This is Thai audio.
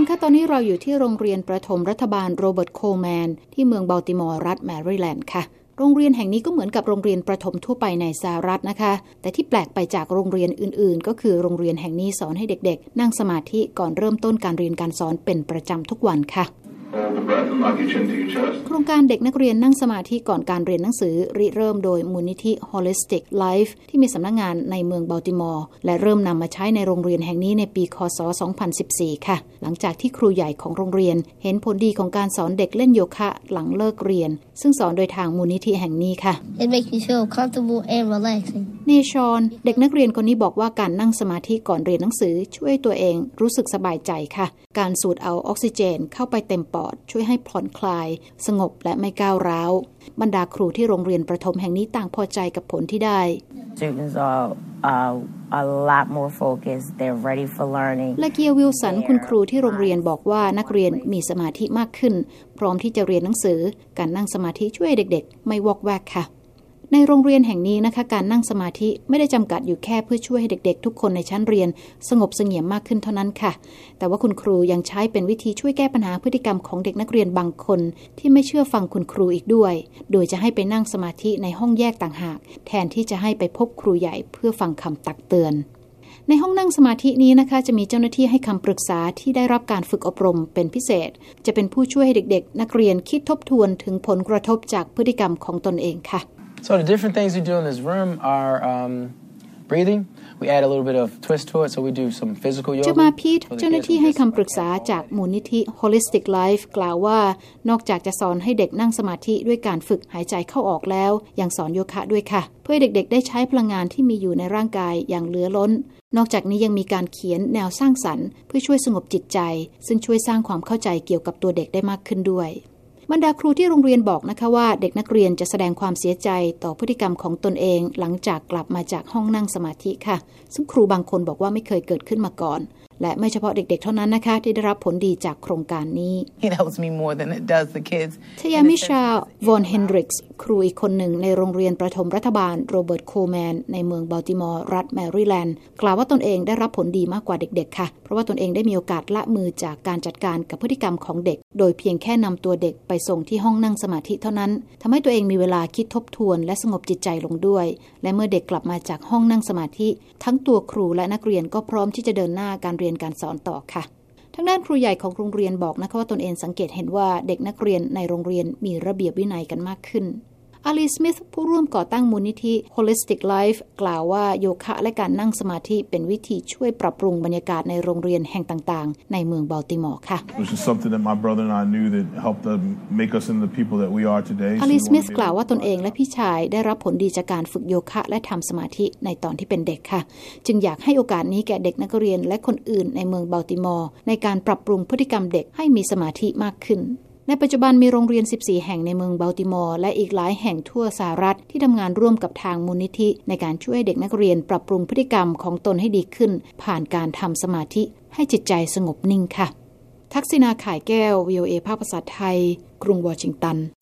คะตอนนี้เราอยู่ที่โรงเรียนประถมรัฐบาลโรเบิร์ตโคลแมนที่เมืองบัลติมอร์รัฐแมริแลนด์ค่ะโรงเรียนแห่งนี้ก็เหมือนกับโรงเรียนประถมทั่วไปในสหรัฐนะคะแต่ที่แปลกไปจากโรงเรียนอื่นๆก็คือโรงเรียนแห่งนี้สอนให้เด็กๆนั่งสมาธิก่อนเริ่มต้นการเรียนการสอนเป็นประจำทุกวันค่ะโครงการเด็กนักเรียนนั่งสมาธิก่อนการเรียนหนังสือริเริ่มโดยมูลนิธิ Holistic Life ที่มีสำนักงานในเมืองบัลติมอร์และเริ่มนำมาใช้ในโรงเรียนแห่งนี้ในปีคศ 2014 ค่ะหลังจากที่ครูใหญ่ของโรงเรียนเห็นผลดีของการสอนเด็กเล่นโยคะหลังเลิกเรียนซึ่งสอนโดยทางมูลนิธิแห่งนี้ค่ะ It makes me feel comfortable and relaxing เนชอนเด็กนักเรียนคนนี้บอกว่าการนั่งสมาธิก่อนเรียนหนังสือช่วยตัวเองรู้สึกสบายใจค่ะการสูดเอาออกซิเจนเข้าไปเต็มปอดช่วยให้ผ่อนคลายสงบและไม่ก้าวร้าวบรรดาครูที่โรงเรียนประถมแห่งนี้ต่างพอใจกับผลที่ได้ Students are a lot more focused. They're ready for learning. และเกียร์วิลสันคุณครูที่โรงเรียนบอกว่านักเรียนมีสมาธิมากขึ้นพร้อมที่จะเรียนหนังสือการนั่งสมาธิช่วยเด็กๆไม่วอกแวกค่ะในโรงเรียนแห่งนี้นะคะการนั่งสมาธิไม่ได้จำกัดอยู่แค่เพื่อช่วยให้เด็กๆทุกคนในชั้นเรียนสงบเสงี่ยมมากขึ้นเท่านั้นค่ะแต่ว่าคุณครูยังใช้เป็นวิธีช่วยแก้ปัญหาพฤติกรรมของเด็กนักเรียนบางคนที่ไม่เชื่อฟังคุณครูอีกด้วยโดยจะให้ไปนั่งสมาธิในห้องแยกต่างหากแทนที่จะให้ไปพบครูใหญ่เพื่อฟังคำตักเตือนในห้องนั่งสมาธินี้นะคะจะมีเจ้าหน้าที่ให้คำปรึกษาที่ได้รับการฝึกอบรมเป็นพิเศษจะเป็นผู้ช่วยให้เด็กๆนักเรียนคิดทบทวนถึงผลกระทบจากพฤติกรรมของตนเองค่ะ So the different things we do in this room are breathing. We add a little bit of twist to it, so we do some physical yoga. จะมาพีทเจ้าหน้าที่ให้คำปรึกษาจากมูลนิธิ Holistic Life กล่าวว่านอกจากจะสอนให้เด็กนั่งสมาธิด้วยการฝึกหายใจเข้าออกแล้วยังสอนโยคะด้วยค่ะเพื่อเด็กๆได้ใช้พลังงานที่มีอยู่ในร่างกายอย่างเหลือล้นนอกจากนี้ยังมีการเขียนแนวสร้างสรรค์เพื่อช่วยสงบจิตใจซึ่งช่วยสร้างความเข้าใจเกี่ยวกับตัวเด็กได้มากขึ้นด้วยบรรดาครูที่โรงเรียนบอกนะคะว่าเด็กนักเรียนจะแสดงความเสียใจต่อพฤติกรรมของตนเองหลังจากกลับมาจากห้องนั่งสมาธิค่ะซึ่งครูบางคนบอกว่าไม่เคยเกิดขึ้นมาก่อนและไม่เฉพาะเด็กๆเท่านั้นนะคะที่ได้รับผลดีจากโครงการนี้ It helps me more than it does the kids ทยามิชาวอนเฮนริกส์ครูอีกคนหนึ่งในโรงเรียนประถมรัฐบาลโรเบิร์ตโคลแมนในเมืองบัลติมอร์รัฐแมริแลนด์กล่าวว่าตนเองได้รับผลดีมากกว่าเด็กๆค่ะเพราะว่าตนเองได้มีโอกาสละมือจากการจัดการกับพฤติกรรมของเด็กโดยเพียงแค่นำตัวเด็กไปส่งที่ห้องนั่งสมาธิเท่านั้นทำให้ตัวเองมีเวลาคิดทบทวนและสงบจิตใจลงด้วยและเมื่อเด็กกลับมาจากห้องนั่งสมาธิทั้งตัวครูและนักเรียนก็พร้อมที่จะเดินหน้าการเรียนการสอนต่อค่ะทางด้านครูใหญ่ของโรงเรียนบอกนะคะว่าตนเองสังเกตเห็นว่าเด็กนักเรียนในโรงเรียนมีระเบียบวินัยกันมากขึ้นอลีสมิธผู้ร่วมก่อตั้งมูลนิธิ Holistic Life กล่าวว่าโยคะและการนั่งสมาธิเป็นวิธีช่วยปรับปรุงบรรยากาศในโรงเรียนแห่งต่างๆในเมืองบัลติมอร์ค่ะ Which is something that my brother and I knew that helped make us into the people that we are today อลีสมิธกล่าวว่าตนเองและพี่ชายได้รับผลดีจากการฝึกโยคะและทำสมาธิในตอนที่เป็นเด็กค่ะจึงอยากให้โอกาสนี้แก่เด็กนักเรียนและคนอื่นในเมืองบัลติมอร์ในการปรับปรุงพฤติกรรมเด็กให้มีสมาธิมากขึ้นในปัจจุบันมีโรงเรียน14แห่งในเมืองบัลติมอร์และอีกหลายแห่งทั่วสหรัฐที่ทำงานร่วมกับทางมูลนิธิในการช่วยเด็กนักเรียนปรับปรุงพฤติกรรมของตนให้ดีขึ้นผ่านการทำสมาธิให้จิตใจสงบนิ่งค่ะทักษิณา ข่ายแก้ว VOA ภาคภาษาไทยกรุงวอชิงตัน